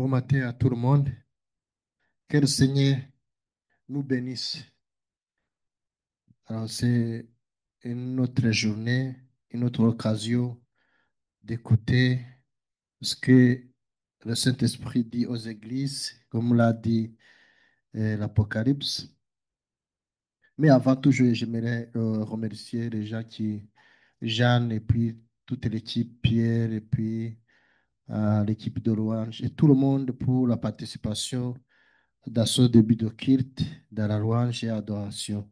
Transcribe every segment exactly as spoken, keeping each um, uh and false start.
Bon matin à tout le monde. Que le Seigneur nous bénisse. Alors, c'est une autre journée, une autre occasion d'écouter ce que le Saint-Esprit dit aux églises, comme l'a dit euh, l'Apocalypse. Mais avant tout, je- j'aimerais euh, remercier les gens qui, Jeanne et puis toute l'équipe, Pierre et puis euh, l'équipe de louange et tout le monde pour la participation dans ce début de culte, dans la louange et adoration.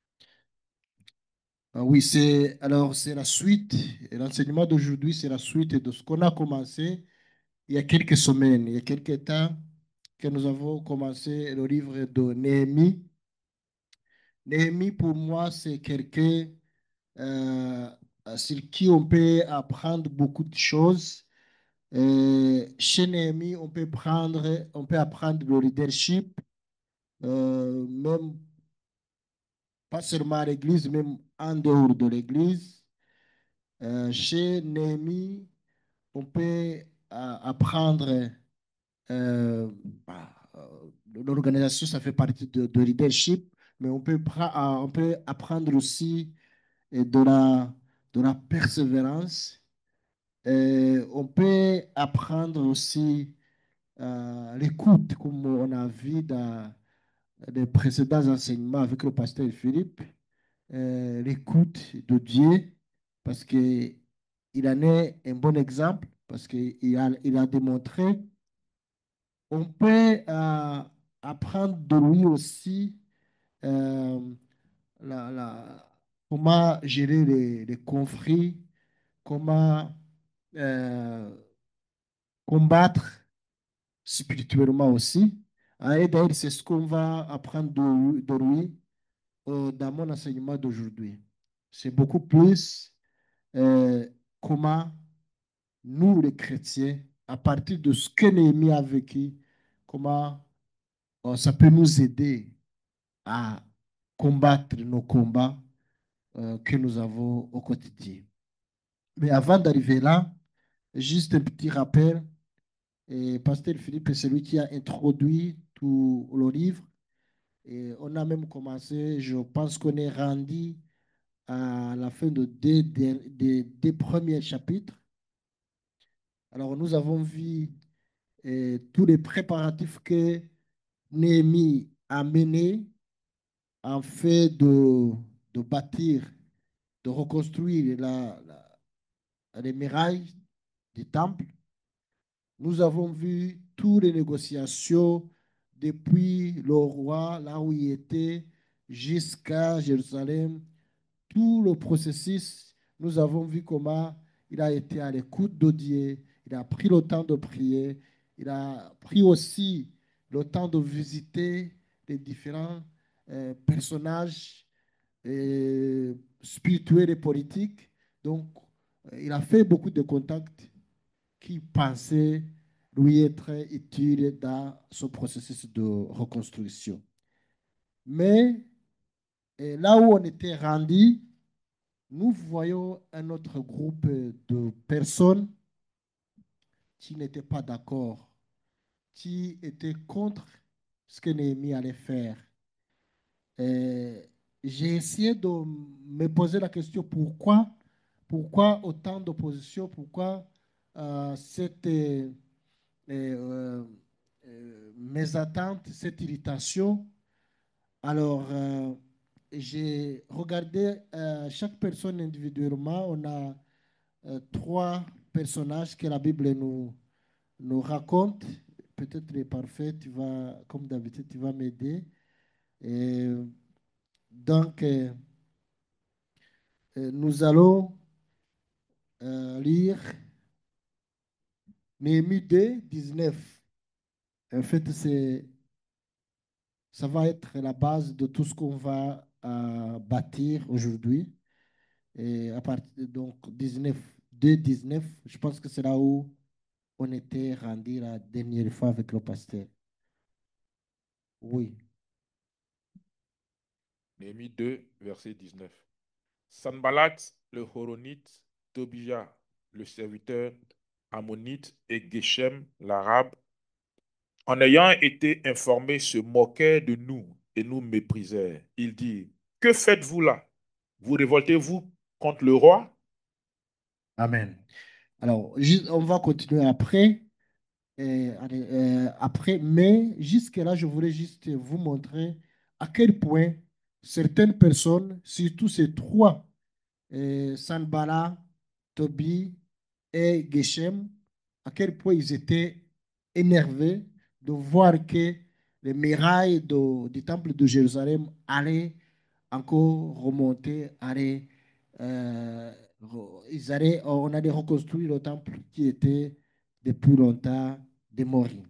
Ah oui, c'est alors c'est la suite. Et l'enseignement d'aujourd'hui, c'est la suite de ce qu'on a commencé il y a quelques semaines, il y a quelques temps que nous avons commencé le livre de Néhémie. Néhémie, pour moi, c'est quelqu'un euh, sur qui on peut apprendre beaucoup de choses. Euh, chez Néhémie, on peut prendre, on peut apprendre le leadership, euh, même pas seulement à l'église, même en dehors de l'église. Euh, chez Néhémie, on peut euh, apprendre, euh, bah, euh, l'organisation, ça fait partie de, de leadership, mais on peut, pra- euh, on peut apprendre aussi euh, de la, de la persévérance. Euh, on peut apprendre aussi euh, l'écoute, comme on a vu dans les précédents enseignements avec le pasteur Philippe, euh, l'écoute de Dieu, parce qu'il en est un bon exemple, parce qu'il a, il a démontré. On peut euh, apprendre de lui aussi euh, la- la- comment gérer les, les conflits, comment euh, combattre spirituellement aussi. Ah, et d'ailleurs, c'est ce qu'on va apprendre de, de lui euh, dans mon enseignement d'aujourd'hui. C'est beaucoup plus euh, comment nous, les chrétiens, à partir de ce que Néhémie a vécu, comment euh, ça peut nous aider à combattre nos combats euh, que nous avons au quotidien. Mais avant d'arriver là, juste un petit rappel. Et Pasteur Philippe est celui qui a introduit tout le livre. Et on a même commencé, je pense qu'on est rendu à la fin de deux, des, des- des premiers chapitres. Alors, nous avons vu euh, tous les préparatifs que Néhémie a menés en fait de, de bâtir, de reconstruire la, la- les murailles du temple. Nous avons vu toutes les négociations depuis le roi, là où il était, jusqu'à Jérusalem, tout le processus. Nous avons vu comment il a été à l'écoute de Dieu, il a pris le temps de prier, il a pris aussi le temps de visiter les différents euh, personnages euh, spirituels et politiques. Donc, euh, il a fait beaucoup de contacts qui pensait lui être utile dans ce processus de reconstruction. Mais eh, là où on était rendu, nous voyons un autre groupe de personnes qui n'étaient pas d'accord, qui étaient contre ce que Néhémie allait faire. Et j'ai essayé de me poser la question pourquoi, pourquoi autant d'opposition, pourquoi euh, cette euh, euh, euh, mes attentes, cette irritation. Alors, euh, j'ai regardé euh, chaque personne individuellement. On a euh, trois personnages que la Bible nous, nous raconte. Peut-être les parfaits, tu vas, comme d'habitude, tu vas m'aider. Et donc, euh, euh, nous allons euh, lire Néhémie deux, dix-neuf. En fait, c'est ça va être la base de tout ce qu'on va euh, bâtir aujourd'hui. Et à partir de donc dix-neuf, deux dix-neuf, je pense que c'est là où on était rendu la dernière fois avec le pasteur. Oui. Néhémie deux, verset dix-neuf. Sanballat, le Horonite, Tobia, le serviteur, Ammonite et Geshem, l'arabe, en ayant été informés, se moquaient de nous et nous méprisaient. Il dit, que faites-vous là? Vous révoltez-vous contre le roi? Amen. Alors, ju- on va continuer après. Euh, allez, euh, après, mais jusque-là, je voulais juste vous montrer à quel point certaines personnes, surtout ces trois, euh, Sanbala, Tobi et Geshem, à quel point ils étaient énervés de voir que les murailles de- du temple de Jérusalem allaient encore remonter, allaient, euh, re- ils allaient, on allait reconstruire le temple qui était depuis longtemps démoli.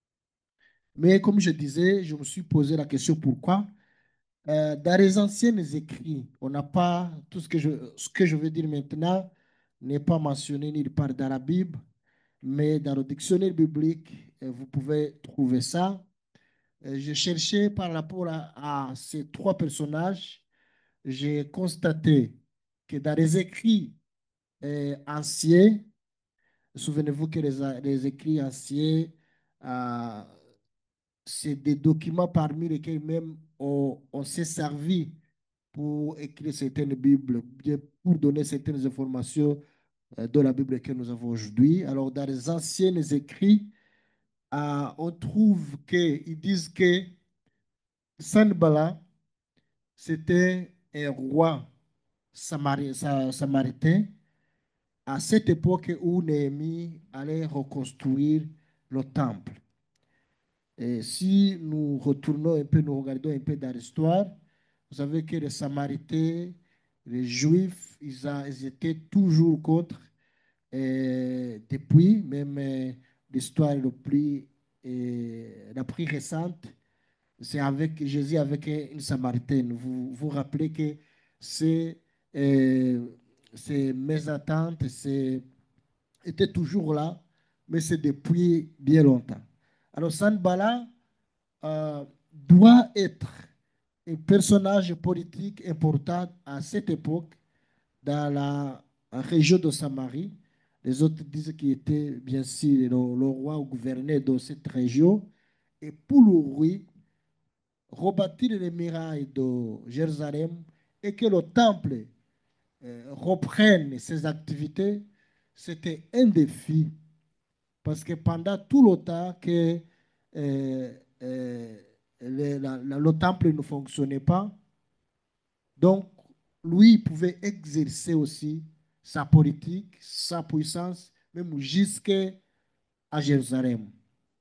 Mais comme je disais, je me suis posé la question pourquoi. Euh, dans les anciens écrits, on n'a pas tout ce que je, ce que je veux dire maintenant n'est pas mentionné nulle part dans la Bible, mais dans le dictionnaire biblique, euh, vous pouvez trouver ça. Euh, J'ai cherché par rapport à, à ces trois personnages, j'ai constaté que dans les écrits euh, anciens, souvenez-vous que les, les écrits anciens, euh, c'est des documents parmi lesquels même on, on s'est servi pour écrire certaines Bibles, bien pour donner certaines informations euh, de la Bible que nous avons aujourd'hui. Alors, dans les anciens écrits, euh, on trouve qu'ils disent que Sanballat, c'était un roi samari- sa- samaritain à cette époque où Néhémie allait reconstruire le temple. Et si nous retournons un peu, nous regardons un peu dans l'histoire, vous savez que les Samaritains, les Juifs, ils, a- ils étaient toujours contre. Et depuis, même euh, l'histoire le plus, euh, la plus récente, c'est avec Jésus avec une Samaritaine. Vous vous rappelez que c'est euh, ces mésententes c'est, étaient toujours là, mais c'est depuis bien longtemps. Alors, Sanballat euh, doit être un personnage politique important à cette époque dans la région de Samarie. Les autres disent qu'il était bien sûr le, le roi ou gouverneur de cette région. Et pour lui, rebâtir les murailles de Jérusalem et que le temple euh, reprenne ses activités, c'était un défi. Parce que pendant tout le temps que euh, euh, le, la- la- le temple ne fonctionnait pas, donc lui il pouvait exercer aussi sa politique, sa puissance, même jusqu'à Jérusalem,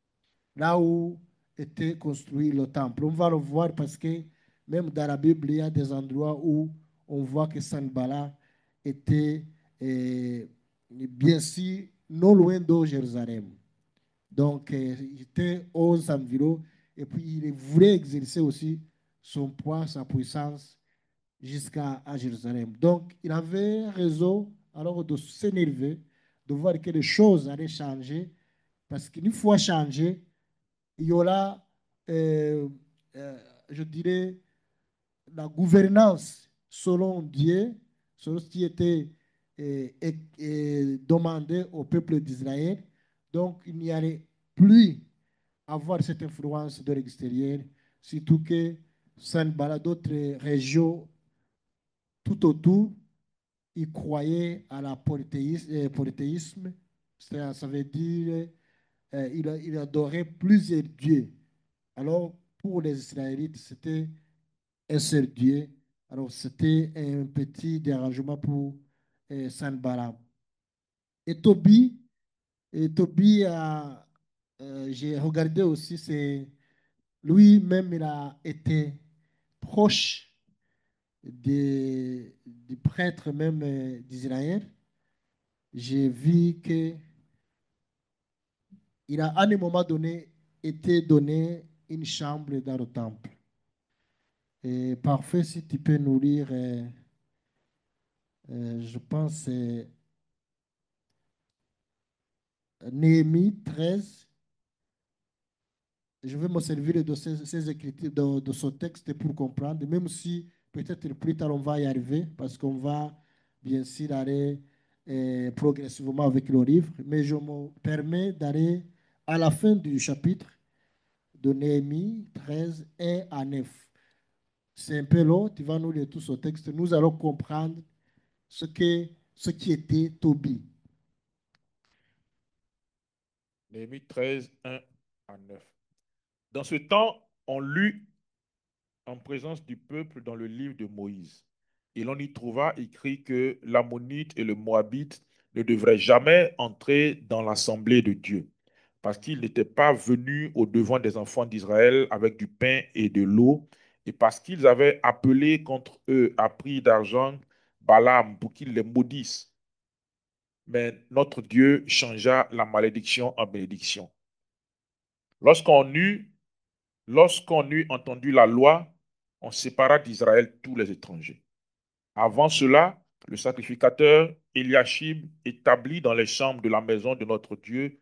là où était construit le temple. On va le voir parce que même dans la Bible, il y a des endroits où on voit que Sanballat était euh, bien sûr non loin de Jérusalem. Donc, euh, il était aux environs et puis il voulait exercer aussi son poids, sa puissance jusqu'à à Jérusalem. Donc, il avait raison alors de s'énerver, de voir que les choses allaient changer, parce qu'une fois changé, il y aura, euh, euh, je dirais, la gouvernance selon Dieu, selon ce qui était euh, euh, euh, demandé au peuple d'Israël. Donc, il n'y allait plus avoir cette influence de l'extérieur, surtout que Sanbala, d'autres régions tout autour, ils croyaient à la polythéisme. euh, polythéisme. Ça, ça veut dire euh, il, il adorait plusieurs dieux. Alors, pour les Israélites, c'était un seul Dieu. Alors, c'était un petit dérangement pour euh, Sanballat. Et Tobi, et Tobi a, euh, j'ai regardé aussi, c'est lui-même, il a été proche des, du prêtre même euh, d'Israël. J'ai vu que il a à un moment donné été donné une chambre dans le temple. Et parfait, si tu peux nous lire, euh, euh, je pense, c'est Néhémie treize. Je vais me servir de ces, ces écritures, de, de ce texte pour comprendre, même si peut-être plus tard on va y arriver, parce qu'on va bien sûr aller euh, progressivement avec le livre, mais je me permets d'aller à la fin du chapitre de Néhémie treize, un à neuf. C'est un peu long, tu vas nous lire tout ce texte. Nous allons comprendre ce, que, ce qui était Tobie. Néhémie treize, un à neuf. Dans ce temps, on lut en présence du peuple dans le livre de Moïse. Et l'on y trouva écrit que l'Ammonite et le Moabite ne devraient jamais entrer dans l'assemblée de Dieu, parce qu'ils n'étaient pas venus au devant des enfants d'Israël avec du pain et de l'eau, et parce qu'ils avaient appelé contre eux à prix d'argent Balaam pour qu'il les maudisse. Mais notre Dieu changea la malédiction en bénédiction. Lorsqu'on eut, lorsqu'on eut entendu la loi, on sépara d'Israël tous les étrangers. Avant cela, le sacrificateur Eliashib, établi dans les chambres de la maison de notre Dieu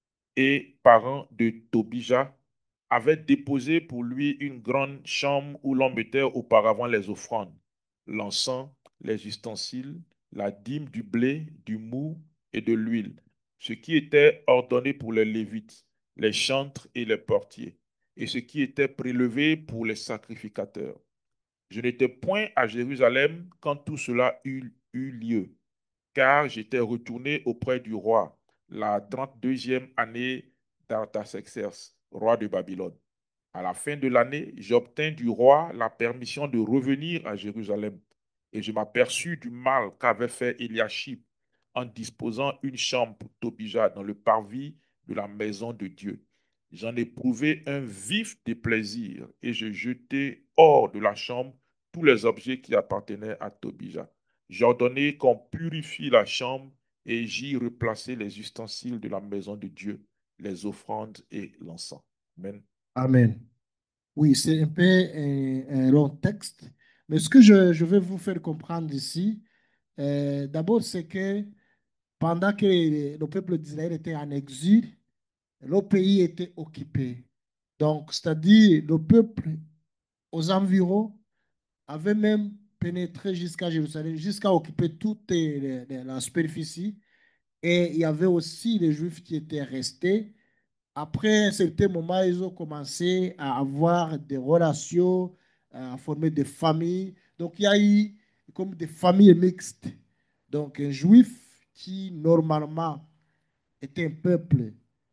et parent de Tobija, avait déposé pour lui une grande chambre où l'on mettait auparavant les offrandes, l'encens, les ustensiles, la dîme du blé, du mou et de l'huile, ce qui était ordonné pour les Lévites, les chantres et les portiers, et ce qui était prélevé pour les sacrificateurs. Je n'étais point à Jérusalem quand tout cela eut, eut lieu, car j'étais retourné auprès du roi la trente-deuxième année d'Artaxerxès, roi de Babylone. À la fin de l'année, j'obtins du roi la permission de revenir à Jérusalem, et je m'aperçus du mal qu'avait fait Eliashib en disposant une chambre pour Tobija dans le parvis de la maison de Dieu. J'en ai prouvé un vif déplaisir, et je jetai hors de la chambre tous les objets qui appartenaient à Tobija. J'ordonnai qu'on purifie la chambre et j'y replaçai les ustensiles de la maison de Dieu, les offrandes et l'encens. Amen. Amen. Oui, c'est un peu un, un long texte, mais ce que je, je vais vous faire comprendre ici, euh, d'abord, c'est que pendant que le peuple d'Israël était en exil, le pays était occupé. Donc, c'est-à-dire le peuple aux environs avait même pénétré jusqu'à Jérusalem, jusqu'à occuper toute les- les- la superficie. Et il y avait aussi les Juifs qui étaient restés. Après un certain moment, ils ont commencé à avoir des relations, à former des familles. Donc, il y a eu comme des familles mixtes. Donc, un Juif qui, normalement, était un peuple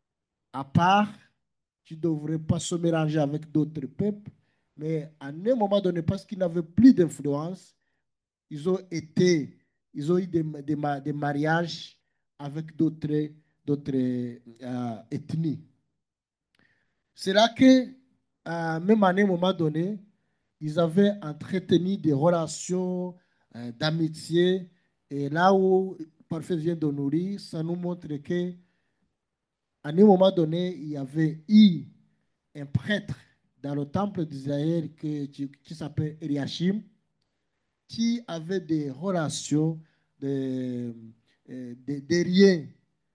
à part, qui ne devrait pas se mélanger avec d'autres peuples, mais à un moment donné, parce qu'ils n'avaient plus d'influence, ils ont été, ils ont eu des, des, des mariages avec d'autres d'autres euh, ethnies. C'est là que, euh, même à un moment donné, ils avaient entretenu des relations euh, d'amitié. Et là où Parfait vient de nous lire, ça nous montre que à un moment donné, il y avait eu un prêtre dans le temple d'Israël qui, qui s'appelle Eliashim, qui avait des relations, de, euh, des, des liens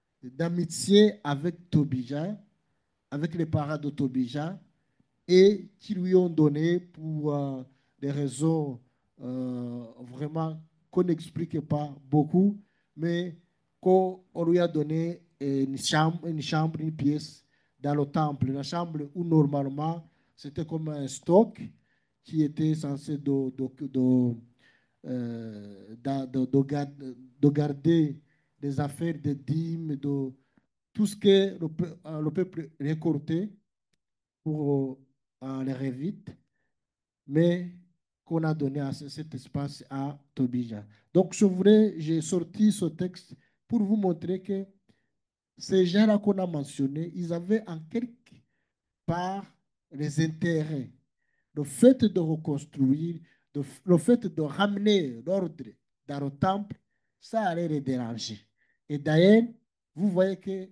d'amitié avec Tobija, avec les parents de Tobija, et qui lui ont donné pour euh, des raisons euh, vraiment qu'on n'explique pas beaucoup, mais qu'on lui a donné une chambre, une chambre, une pièce dans le temple, la chambre où normalement c'était comme un stock qui était censé de, de, de, euh, de, de, de garder, de garder des affaires de dîmes, de tout ce que le, peu- euh, le peuple récoltait pour euh, les Révites, mais qu'on a donné à ce- cet espace à Tobija. Donc, je voulais, j'ai sorti ce texte pour vous montrer que ces gens-là qu'on a mentionnés, ils avaient en quelque part les intérêts. Le fait de reconstruire, de- le fait de ramener l'ordre dans le temple, ça allait les déranger. Et d'ailleurs, vous voyez que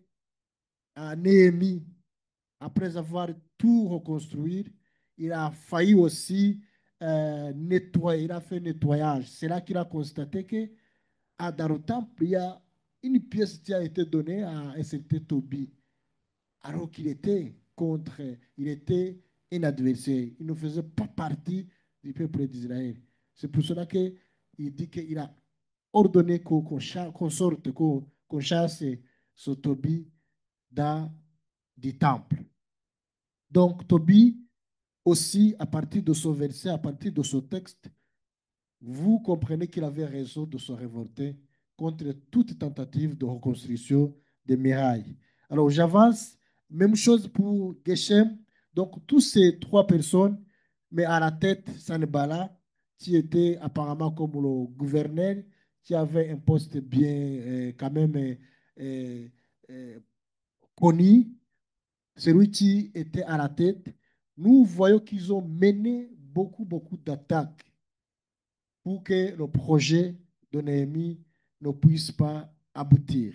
à Néhémie, après avoir tout reconstruit, il a failli aussi euh, nettoyer, il a fait nettoyage. C'est là qu'il a constaté que à dans le temple, il y a une pièce qui a été donnée à un certain Tobie, alors qu'il était contre, il était un adversaire. Il ne faisait pas partie du peuple d'Israël. C'est pour cela qu'il dit qu'il a ordonné qu'on qu'on cha- qu'on sorte, qu'on qu'on chasse ce Tobie dans du temple. Donc, Tobie, aussi, à partir de ce verset, à partir de ce texte, vous comprenez qu'il avait raison de se révolter contre toute tentative de reconstruction des murailles. Alors, j'avance. Même chose pour Geshem. Donc, tous ces trois personnes, mais à la tête, Sanbala, qui était apparemment comme le gouverneur, qui avait un poste bien, euh, quand même, euh, euh, euh, connu, celui qui était à la tête. Nous voyons qu'ils ont mené beaucoup, beaucoup d'attaques pour que le projet de Néhémie ne puisse pas aboutir.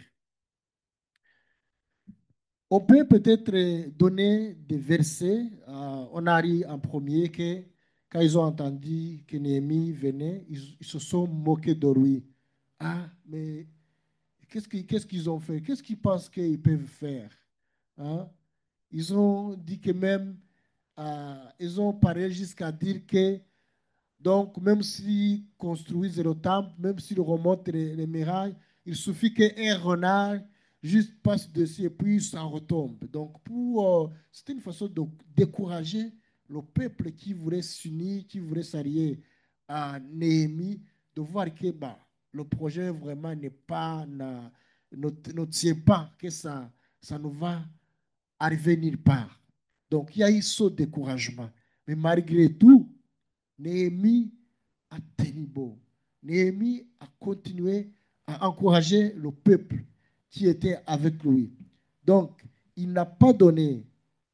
On peut peut-être donner des versets. Euh, on a dit en premier que quand ils ont entendu que Néhémie venait, ils, ils se sont moqués de lui. Ah, mais qu'est-ce qu'ils qu'est-ce qu'ils ont fait? Qu'est-ce qu'ils pensent qu'ils peuvent faire? Hein? Ils ont dit que même, euh, ils ont parlé jusqu'à dire que donc, même s'ils construisent le temple, même s'ils remontent les, les murailles, il suffit qu'un renard juste passe dessus et puis ça retombe. Donc, pour, euh, c'était une façon de décourager le peuple qui voulait s'unir, qui voulait s'allier à Néhémie, de voir que bah, le projet vraiment n'est pas, n'a- ne, ne tient pas, que ça, ça ne va arriver nulle part. Donc, il y a eu ce découragement. Mais malgré tout, Néhémie a tenu bon. Néhémie a continué à encourager le peuple qui était avec lui. Donc, il n'a pas donné,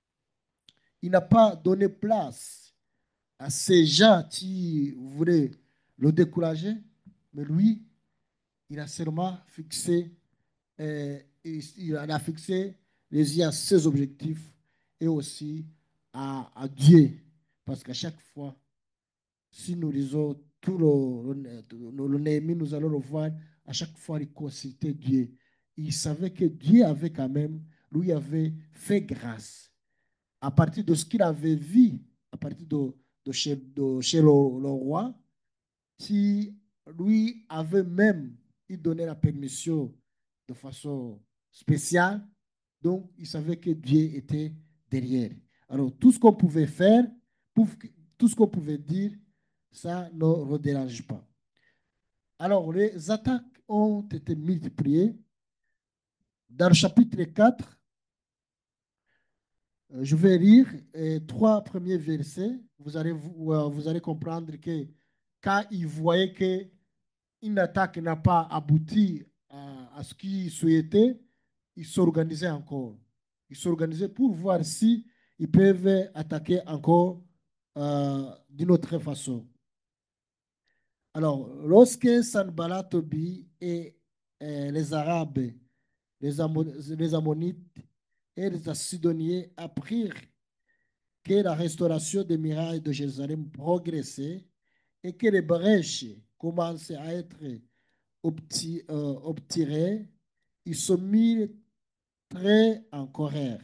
il n'a pas donné place à ces gens qui voulaient le décourager, mais lui, il a seulement fixé, euh, il a fixé les yeux à ses objectifs et aussi à, à Dieu. Parce qu'à chaque fois, si nous lisons tout le, le, le Néhémie, nous allons le voir, à chaque fois, il consultait Dieu. Il savait que Dieu avait quand même, lui avait fait grâce. À partir de ce qu'il avait vu, à partir de, de chez, de chez le, le roi, qui lui avait même il donné la permission de façon spéciale. Donc, il savait que Dieu était derrière. Alors, tout ce qu'on pouvait faire, tout ce qu'on pouvait dire, ça ne le dérange pas. Alors, les attaques ont été multipliées. Dans le chapitre quatre, euh, je vais lire les trois premiers versets. Vous allez, vous, euh, vous allez comprendre que quand ils voyaient qu'une attaque n'a pas abouti à, à ce qu'ils souhaitaient, ils s'organisaient encore. Ils s'organisaient pour voir si ils peuvent attaquer encore euh, d'une autre façon. Alors, lorsque Sanballat, Tobi et euh, les Arabes, les, Amo- les Ammonites et les Sidoniens apprirent que la restauration des murailles de Jérusalem progressait et que les brèches commençaient à être obti- euh, obtirées, ils se mirent très en colère.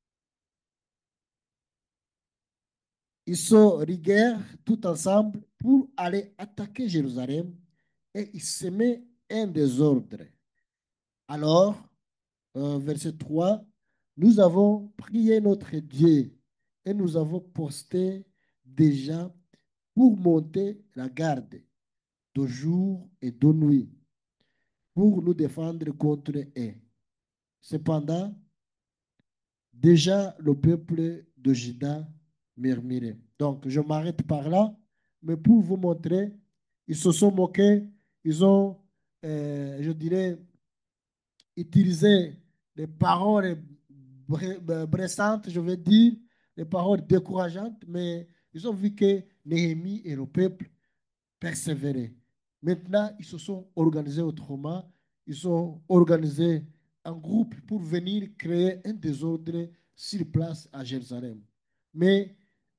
Ils se riguèrent tout ensemble pour aller attaquer Jérusalem et ils semaient un désordre. Alors, euh, verset trois, nous avons prié notre Dieu et nous avons posté déjà pour monter la garde de jour et de nuit pour nous défendre contre eux. Cependant, déjà le peuple de Juda murmurait. Donc, je m'arrête par là, mais pour vous montrer, ils se sont moqués, ils ont, euh, je dirais, utilisé des paroles bressantes, je veux dire, des paroles décourageantes, mais ils ont vu que Néhémie et le peuple persévéraient. Maintenant, ils se sont organisés autrement, ils sont organisés en groupe pour venir créer un désordre sur place à Jérusalem. Mais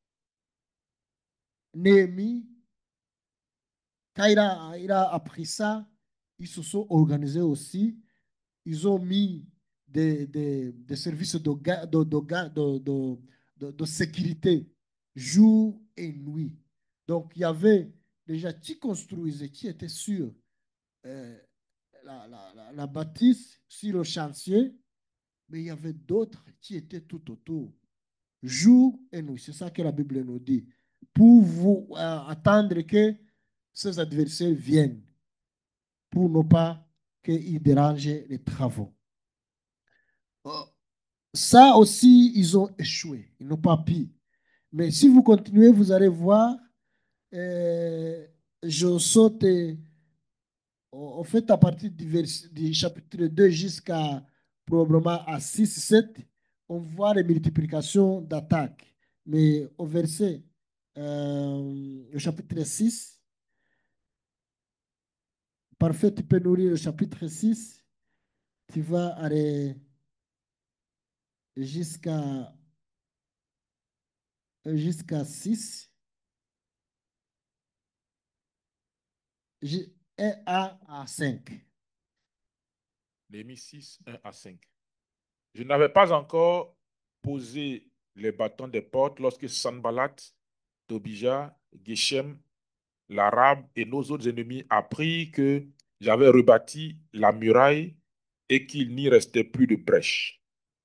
Néhémie, quand il a, il a appris ça, ils se sont organisés aussi. Ils ont mis des, des, des services de, de, de, de, de, de sécurité jour et nuit. Donc, il y avait déjà qui construisait, qui était sur euh, la, la, la, la bâtisse, sur le chantier, mais il y avait d'autres qui étaient tout autour. jour et nuit. C'est ça que la Bible nous dit. Pour vous euh, attendre que ces adversaires viennent, pour ne pas qu'ils dérangent les travaux. Euh, Ça aussi, ils ont échoué. Ils n'ont pas pu. Mais si vous continuez, vous allez voir, euh, je saute, euh, en fait, à partir du, vers- du chapitre deux jusqu'à probablement à six sept, on voit les multiplications d'attaques. Mais au verset, euh, au chapitre six, parfait, tu peux nourrir le chapitre six, tu vas aller jusqu'à jusqu'à six, et A à cinq. Néhémie six, un à cinq. Je n'avais pas encore posé les bâtons des portes lorsque Sanballat, Tobija, Geshem, l'Arabe et nos autres ennemis apprirent que j'avais rebâti la muraille et qu'il n'y restait plus de brèche.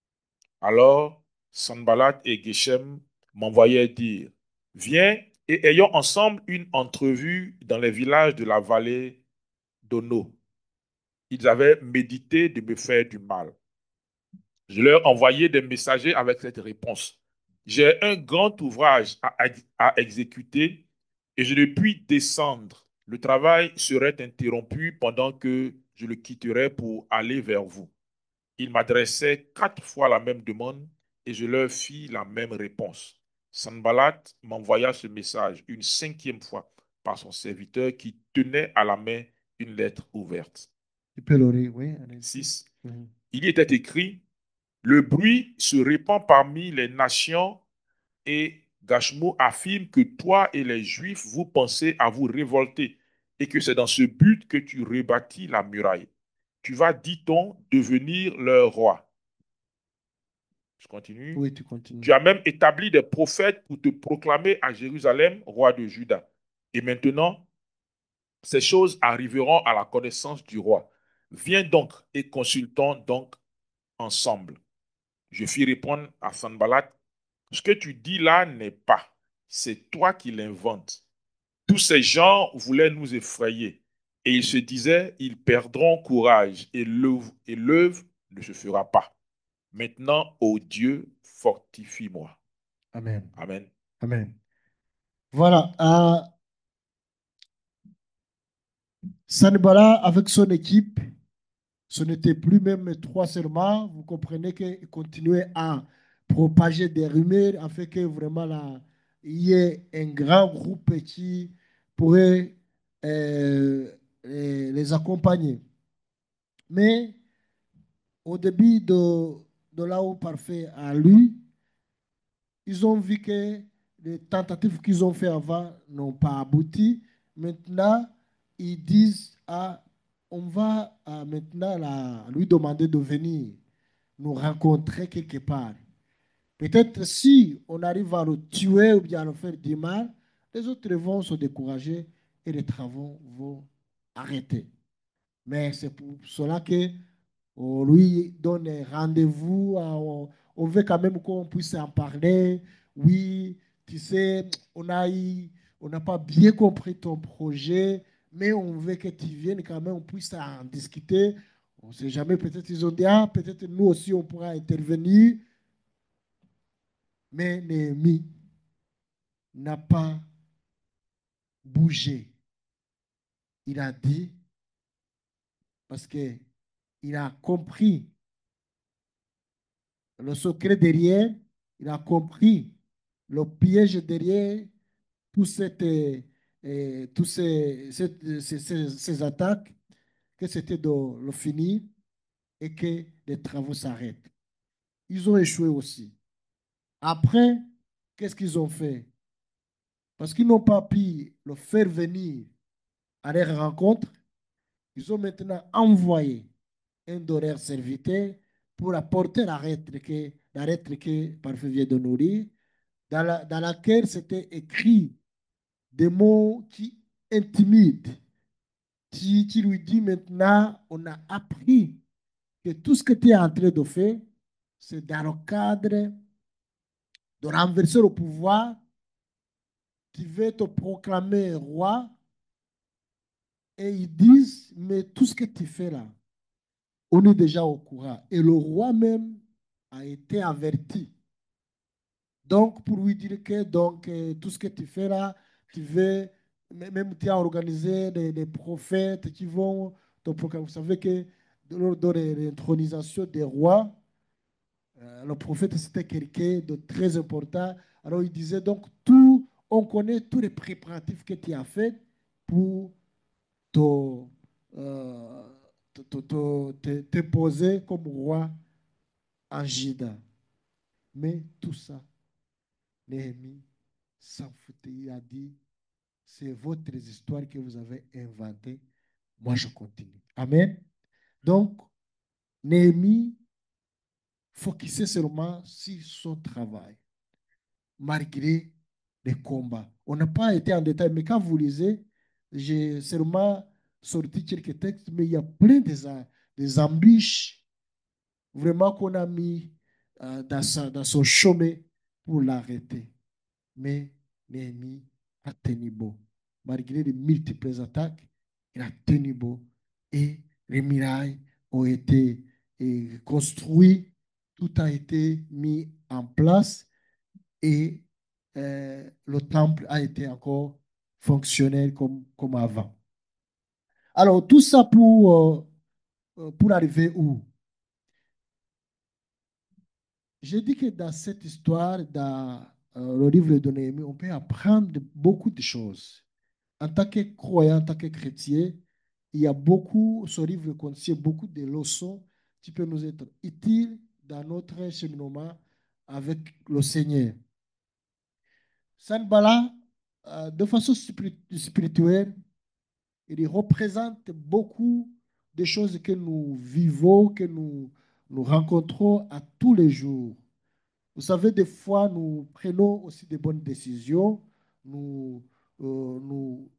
Alors Sanballat et Geshem m'envoyèrent dire, viens et ayons ensemble une entrevue dans les villages de la vallée d'Ono. Ils avaient médité de me faire du mal. Je leur envoyais des messagers avec cette réponse. J'ai un grand ouvrage à, à exécuter et je ne puis descendre. Le travail serait interrompu pendant que je le quitterais pour aller vers vous. Ils m'adressaient quatre fois la même demande et je leur fis la même réponse. Sanballat m'envoya ce message une cinquième fois par son serviteur qui tenait à la main une lettre ouverte. Tu peux le lire, oui, allez-y. six. Mhm. Il y était écrit, le bruit se répand parmi les nations et Gashmo affirme que toi et les Juifs, vous pensez à vous révolter et que c'est dans ce but que tu rebâtis la muraille. Tu vas, dit-on, devenir leur roi. Je continue. Oui, tu continues. Tu as même établi des prophètes pour te proclamer à Jérusalem roi de Juda. Et maintenant, ces choses arriveront à la connaissance du roi. Viens donc et consultons donc ensemble. Je fis répondre à Sanballat, ce que tu dis là n'est pas, c'est toi qui l'inventes. Tous ces gens voulaient nous effrayer et ils se disaient, ils perdront courage et l'œuvre et l'œuvre ne se fera pas. Maintenant, ô Dieu, fortifie-moi. Amen. Amen. Amen. Voilà. Euh, Sanibala, avec son équipe, ce n'était plus même trois seulement. Vous comprenez qu'il continuait à propager des rumeurs afin que vraiment là, il y ait un grand groupe qui pourrait euh, les les accompagner. Mais au début de, de là où Parfait a lu, ils ont vu que les tentatives qu'ils ont fait avant n'ont pas abouti. Maintenant, ils disent, ah, on va ah, maintenant la- lui demander de venir nous rencontrer quelque part. Peut-être si on arrive à le tuer ou bien à le faire du mal, les autres vont se décourager et les travaux vont arrêter. Mais c'est pour cela que on lui donne un rendez-vous. euh, On, on veut quand même qu'on puisse en parler. Oui, tu sais, on a eu- on n'a pas bien compris ton projet, mais on veut que tu viennes quand même, on puisse en discuter. On ne sait jamais, peut-être ils ont dit, ah, peut-être nous aussi on pourra intervenir. Mais Néhémie n'a pas bougé. Il a dit, parce qu'il a compris le secret derrière, il a compris le piège derrière tout cette, euh, euh, tous ces, cette- ces, ces- ces attaques, que c'était de le finir et que les travaux s'arrêtent. Ils ont échoué aussi. Après, qu'est-ce qu'ils ont fait? Parce qu'ils n'ont pas pu le faire venir à leur rencontre, ils ont maintenant envoyé un de leurs serviteurs pour apporter la lettre que, la lettre que Parfait vient de nourrir, dans, la, dans laquelle c'était écrit des mots qui intimident, qui, qui lui dit maintenant, on a appris que tout ce que tu es en train de faire, c'est dans le cadre de renverser le pouvoir. Tu veux te proclamer roi et ils disent, mais tout ce que tu fais là, on est déjà au courant. Et le roi même a été averti. Donc, pour lui dire que donc, euh, tout ce que tu fais là, tu veux, même tu as organisé des, des prophètes qui vont te proclamer. Vous savez que lors de l'intronisation des rois, euh, le prophète c'était quelqu'un de très important. Alors, il disait donc, tout, on connaît tous les préparatifs que tu as faits pour te, euh, te, te, te- te- te poser comme roi en Juda. Mais tout ça, Néhémie s'en foutait. Il a dit, c'est votre histoire que vous avez inventée. Moi, je continue. Amen. Donc, Néhémie focusait seulement sur son travail, malgré les combats. On n'a pas été en détail, mais quand vous lisez, j'ai seulement sorti quelques textes, mais il y a plein des, des embûches vraiment qu'on a mis euh, dans, sa, dans son chemin pour l'arrêter. Mais Néhémie a tenu bon. Malgré les multiples attaques, il a tenu bon. Et les murailles ont été et, construites, tout a été mis en place et euh, le temple a été encore fonctionnel comme, comme avant. Alors, tout ça pour, euh, pour arriver où? J'ai dit que dans cette histoire, dans euh, le livre de Néhémie, on peut apprendre beaucoup de choses. En tant que croyant, en tant que chrétien, il y a beaucoup, ce livre contient beaucoup de leçons qui peuvent nous être utiles dans notre cheminement avec le Seigneur. Sanbala, euh, de façon spirituelle, il représente beaucoup de choses que nous vivons, que nous, nous rencontrons à tous les jours. Vous savez, des fois, nous prenons aussi de bonnes décisions, nous, euh, nous,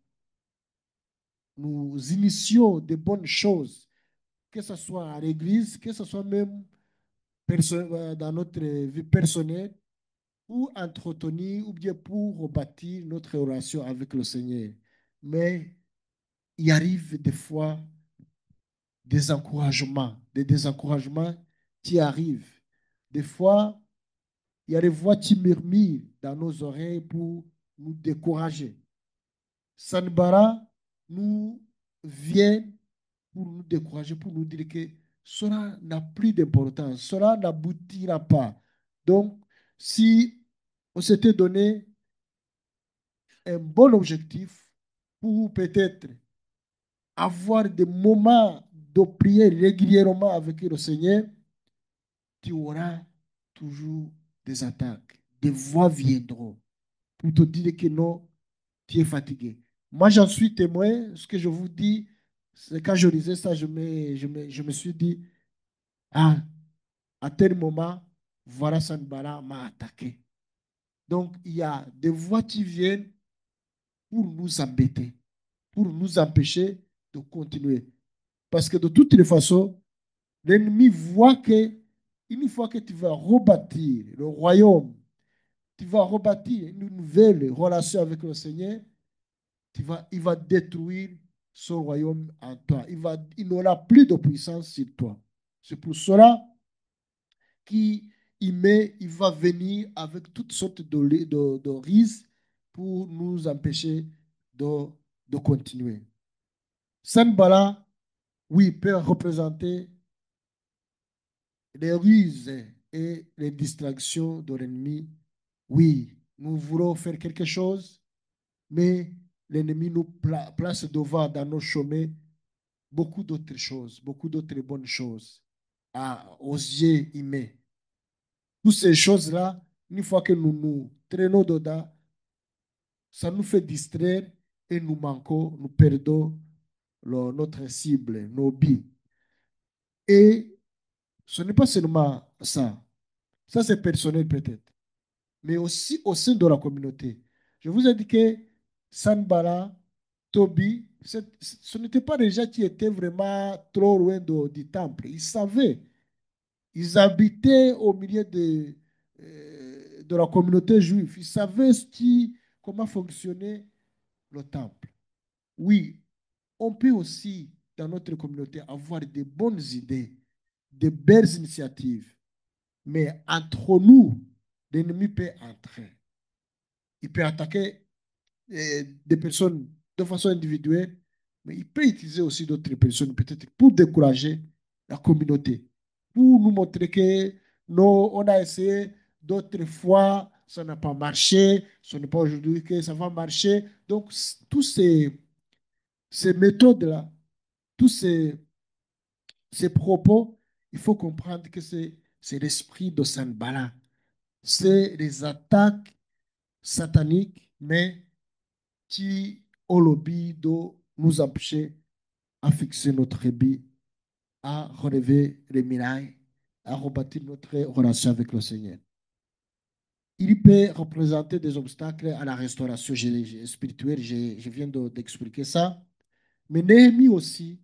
nous initions de bonnes choses, que ce soit à l'église, que ce soit même euh, dans notre vie personnelle, pour entretenir ou bien pour rebâtir notre relation avec le Seigneur. Mais il arrive des fois des encouragements, des désencouragements qui arrivent. Des fois, il y a des voix qui murmurent dans nos oreilles pour nous décourager. Sanbara nous vient pour nous décourager, pour nous dire que cela n'a plus d'importance, cela n'aboutira pas. Donc, si on s'était donné un bon objectif pour peut-être avoir des moments de prière régulièrement avec le Seigneur, tu auras toujours des attaques. Des voix viendront pour te dire que non, tu es fatigué. Moi, j'en suis témoin. Ce que je vous dis, c'est quand je lisais ça, je me, je me, je me suis dit, ah, à tel moment, voilà, Sanbala m'a attaqué. Donc, il y a des voix qui viennent pour nous embêter, pour nous empêcher de continuer. Parce que de toutes les façons, l'ennemi voit que, une fois que tu vas rebâtir le royaume, tu vas rebâtir une nouvelle relation avec le Seigneur, tu vas, il va détruire son royaume en toi. Il, va, il n'aura plus de puissance sur toi. C'est pour cela qu'il met, il va venir avec toutes sortes de, de, de risques pour nous empêcher de, de continuer. Sanbala, oui, peut représenter les ruses et les distractions de l'ennemi. Oui, nous voulons faire quelque chose, mais l'ennemi nous pla place devant dans nos chemins beaucoup d'autres choses, beaucoup d'autres bonnes choses à, aux yeux humains. Toutes ces choses-là, une fois que nous nous traînons dedans, ça nous fait distraire et nous manquons, nous perdons le- notre cible, nos billes. Et ce n'est pas seulement ça. Ça, c'est personnel peut-être. Mais aussi au sein de la communauté. Je vous ai dit que Sanbala, Tobi, ce n'étaient pas des gens qui étaient vraiment trop loin de, du temple. Ils savaient. Ils habitaient au milieu de, euh, de la communauté juive. Ils savaient ce qui, comment fonctionnait le temple. Oui, on peut aussi, dans notre communauté, avoir de bonnes idées, de belles initiatives. Mais entre nous, l'ennemi peut entrer. Il peut attaquer euh, des personnes de façon individuelle, mais il peut utiliser aussi d'autres personnes, peut-être pour décourager la communauté, pour nous montrer que non, on a essayé d'autres fois, ça n'a pas marché, ce n'est pas aujourd'hui que ça va marcher. Donc, tous ces, ces méthodes-là, tous ces, ces propos, il faut comprendre que c'est l'esprit de Sanballat. C'est les attaques sataniques, mais qui ont le but de nous empêcher à fixer notre but, à relever les murailles, à rebâtir notre relation avec le Seigneur. Il peut représenter des obstacles à la restauration spirituelle, je, je viens d'expliquer ça, mais Néhémie aussi,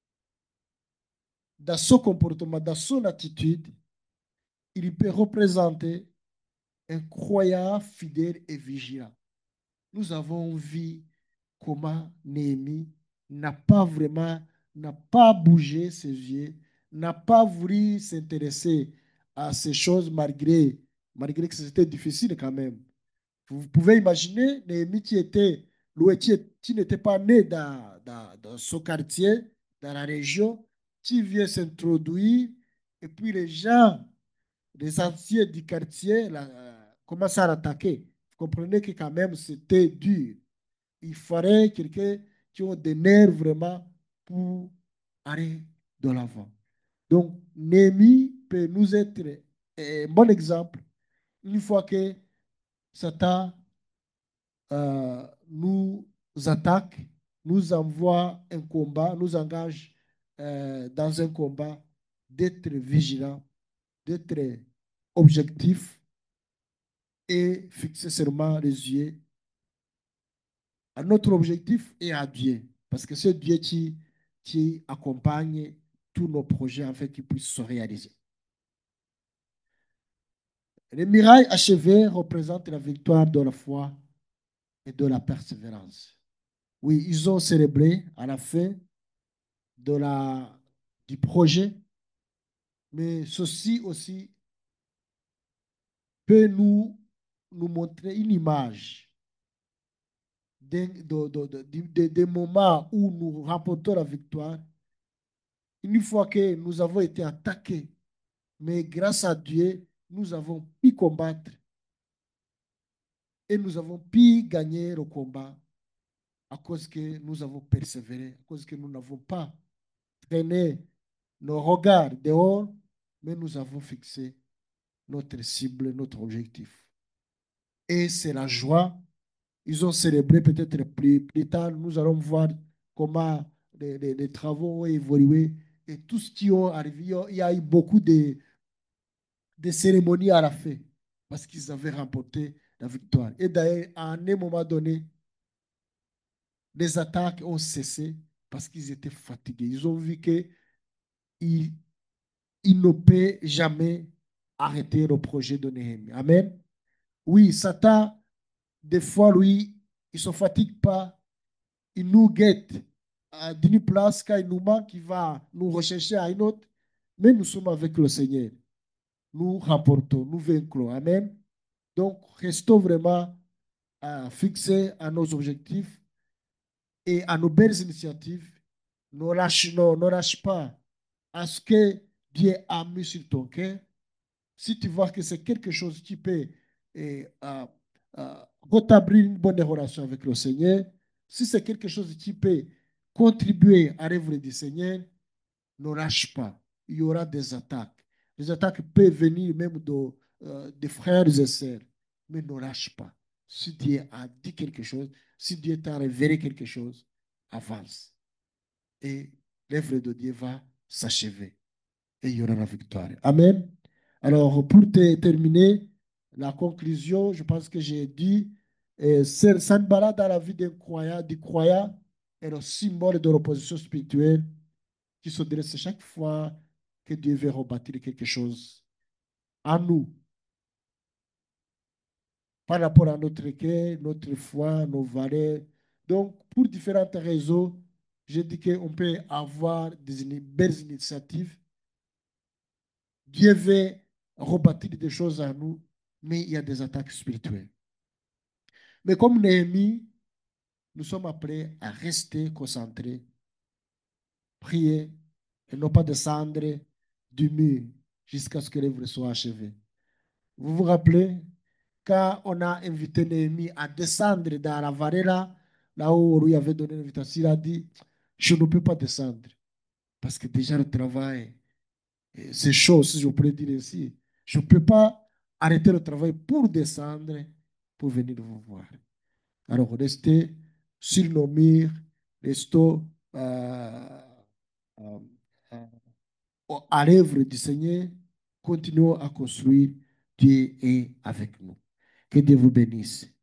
dans son comportement, dans son attitude, il peut représenter un croyant fidèle et vigilant. Nous avons vu comment Néhémie n'a pas vraiment, n'a pas bougé ses yeux, n'a pas voulu s'intéresser à ces choses malgré, malgré que c'était difficile quand même. Vous pouvez imaginer Néhémie qui était, qui, qui n'était pas né dans, dans, dans ce quartier, dans la région, qui vient s'introduire, et puis les gens, les anciens du quartier, là, euh, commencent à l'attaquer. Vous comprenez que quand même c'était dur. Il faudrait quelqu'un qui a des nerfs vraiment pour aller de l'avant. Donc, Néhémie peut nous être un bon exemple. Une fois que Satan euh, nous attaque, nous envoie un combat, nous engage euh, dans un combat, d'être vigilant, d'être objectif et fixer seulement les yeux à notre objectif et à Dieu. Parce que c'est Dieu qui, qui accompagne tous nos projets afin qu'ils puissent se réaliser. Les mirailles achevées représentent la victoire de la foi et de la persévérance. Oui, ils ont célébré à la fin de la, du projet, mais ceci aussi peut nous, nous montrer une image des, de, de, de, de, des moments où nous remportons la victoire. Une fois que nous avons été attaqués, mais grâce à Dieu, nous avons pu combattre et nous avons pu gagner le combat à cause que nous avons persévéré, à cause que nous n'avons pas traîné nos regards dehors, mais nous avons fixé notre cible, notre objectif. Et c'est la joie. Ils ont célébré peut-être plus, plus tard. Nous allons voir comment les, les, les travaux ont évolué et tout ce qui est arrivé. Il y a eu beaucoup de, de cérémonies à la fin parce qu'ils avaient remporté la victoire. Et d'ailleurs, à un moment donné, les attaques ont cessé parce qu'ils étaient fatigués. Ils ont vu qu'ils ils ne peuvent jamais arrêter le projet de Néhémie. Amen. Oui, Satan, des fois, lui, il ne se fatigue pas. Il nous guette d'une place quand il nous manque, il va nous rechercher à une autre. Mais nous sommes avec le Seigneur. Nous rapportons, nous vaincrons. Amen. Donc, restons vraiment euh, fixés à nos objectifs et à nos belles initiatives. Ne lâche, ne, ne lâche pas à ce que Dieu a mis sur ton cœur. Si tu vois que c'est quelque chose qui peut eh, euh, euh, rétablir une bonne relation avec le Seigneur, si c'est quelque chose qui peut contribuer à l'œuvre du Seigneur, ne lâche pas. Il y aura des attaques. Les attaques peuvent venir même de, euh, des frères et sœurs, mais ne lâche pas. Si Dieu a dit quelque chose, si Dieu t'a révélé quelque chose, avance. Et l'œuvre de Dieu va s'achever. Et il y aura la victoire. Amen. Alors, pour te, terminer, la conclusion, je pense que j'ai dit, euh, Sanballat dans la vie d'un croyant, du croyant est le symbole de l'opposition spirituelle qui se dresse chaque fois que Dieu veut rebâtir quelque chose en nous. par rapport à notre cœur, notre foi, nos valeurs. Donc, pour différentes raisons, je dis qu'on peut avoir des ini- belles initiatives. Dieu veut rebâtir des choses à nous, mais il y a des attaques spirituelles. Mais comme Néhémie, nous sommes appelés à rester concentrés, prier et non pas descendre du mur jusqu'à ce que l'œuvre soit achevée. Vous vous rappelez, quand on a invité Néhémie à descendre dans la vallée là, là où lui avait donné l'invitation, il a dit, je ne peux pas descendre parce que déjà le travail, eh, c'est chaud, si je pourrais dire ainsi. Je ne peux pas arrêter le travail pour descendre, pour venir vous voir. Alors, restez sur nos murs, restons euh, euh, euh, à l'œuvre du Seigneur, continuons à construire. Dieu est avec nous. Que Dieu vous bénisse.